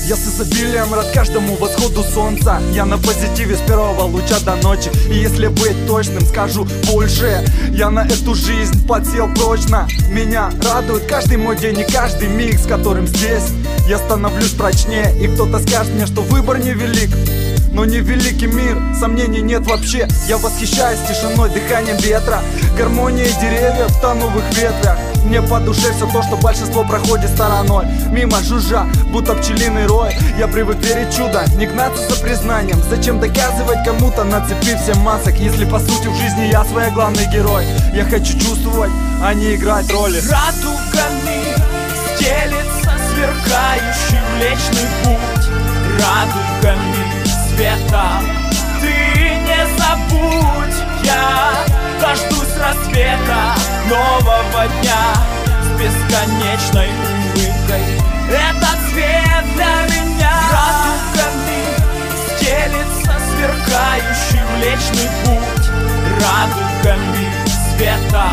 Я с изобилием рад каждому восходу солнца. Я на позитиве с первого луча до ночи. И если быть точным, скажу больше. Я на эту жизнь подсел прочно. Меня радует каждый мой день и каждый миг, с которым здесь я становлюсь прочнее. И кто-то скажет мне, что выбор невелик, но не великий мир, сомнений нет вообще. Я восхищаюсь тишиной, дыханием ветра, гармонией деревьев в тоновых ветвях. Мне по душе все то, что большинство проходит стороной, мимо жужжа, будто пчелиный рой. Я привык верить в чудо, не гнаться за признанием. Зачем доказывать кому-то, нацепив всем масок, если по сути в жизни я свой главный герой. Я хочу чувствовать, а не играть роли. Радугами стелется сверкающий Млечный Путь. Радугами света ты не забудь. Я дождусь рассвета нового дня с бесконечной улыбкой. Этот свет для меня. Радугами стелится сверкающий Млечный Путь. Радугами света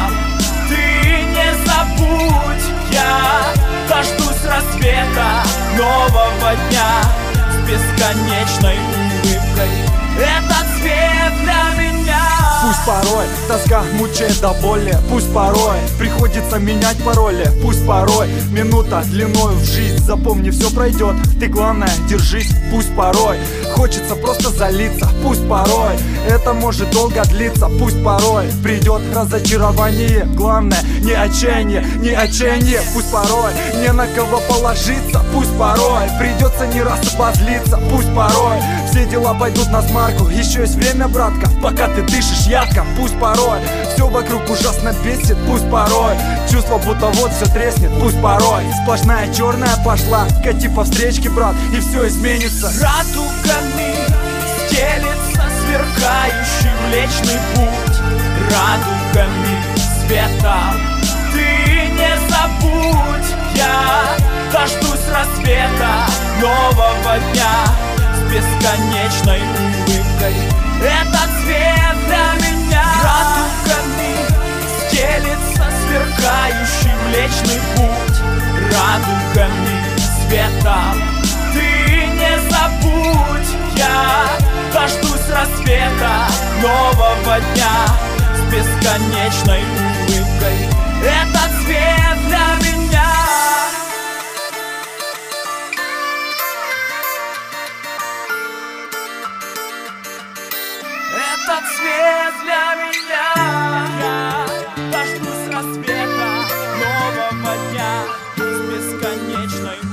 ты не забудь. Я дождусь рассвета нового дня с бесконечной улыбкой. Этот свет для меня. Пусть порой тоска мучает до боли, пусть порой приходится менять пароли, пусть порой минута длиною в жизнь. Запомни, все пройдет, ты главное держись. Пусть порой хочется просто залиться, пусть порой это может долго длиться, пусть порой придет разочарование. Главное не отчаяние, не отчаяние. Пусть порой не на кого положиться, пусть порой придется не раз обозлиться, пусть порой все дела пойдут на смарку. Еще есть время, братка, пока ты дышишь ярко. Пусть порой все вокруг ужасно бесит, пусть порой чувство будто вот все треснет, пусть порой сплошная черная пошла. Кати по встречке, брат, и все изменится. Радугами стелится сверкающий Млечный Путь. Радугами света ты не забудь. Я дождусь рассвета нового дня с бесконечной улыбкой. Этот свет для меня. Радугами стелится сверкающий Млечный Путь. Радугами света ты не забудь. Я дождусь рассвета нового дня с бесконечной улыбкой. Этот свет для меня. Этот свет для меня. Я дождусь рассвета нового дня с бесконечной